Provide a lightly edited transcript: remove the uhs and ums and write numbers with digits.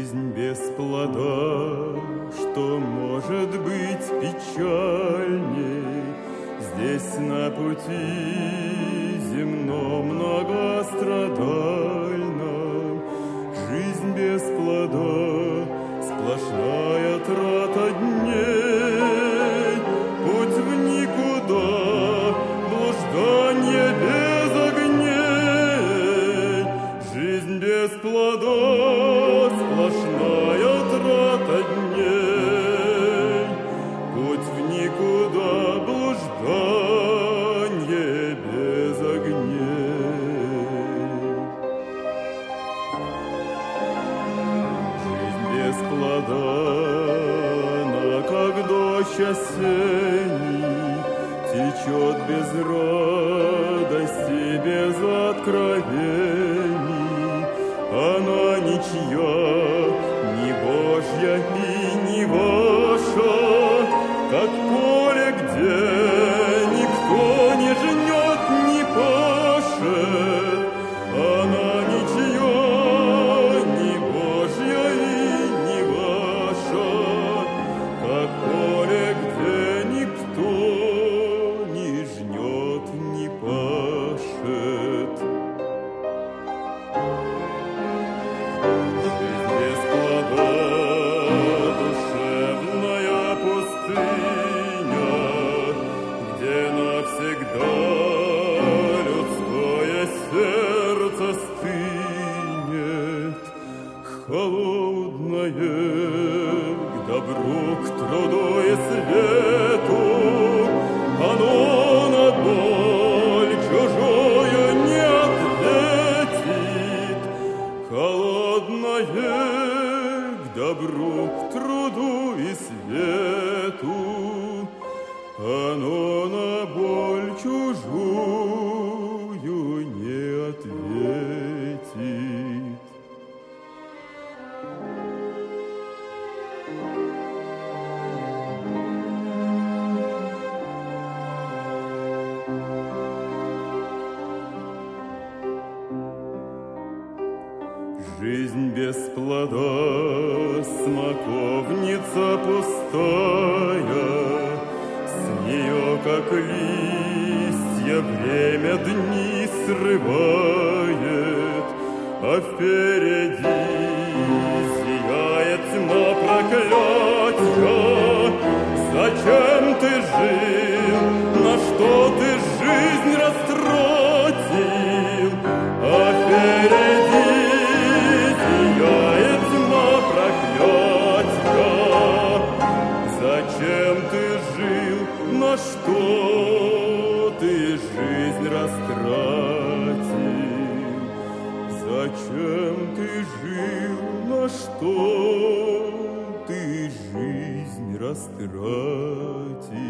Жизнь без плода, что может быть печальней? Здесь на пути земном многострадальном жизнь без плода, сплошная трата дней, путь в никуда, блуждание без огней. Жизнь без плода, сплошная трата дней, путь в никуда, блуждание без огней. Жизнь без плода, она как дождь осенний, течет без радости, без откровений. Она ничья, ни Божья и не ваша, как поле, где никто не жнет, не пашет. Она ничья, ни Божья и не ваша, как поле, где никто не жнет, не пашет. Всегда людское сердце стынет, холодное к добру, к труду и свету. Оно на боль чужую не ответит, холодное к добру, к труду и свету. Оно на боль чужую не ответит. Жизнь без плода, смоковница пустая, с нее, как листья, время дни срывает, а впереди зияет тьма проклятья. Зачем ты жил, на что ты жизнь растратил, а впереди зияет тьма проклятья. Зачем ты жил, на что ты жизнь растратил? Зачем ты жил, на что ты жизнь растратил?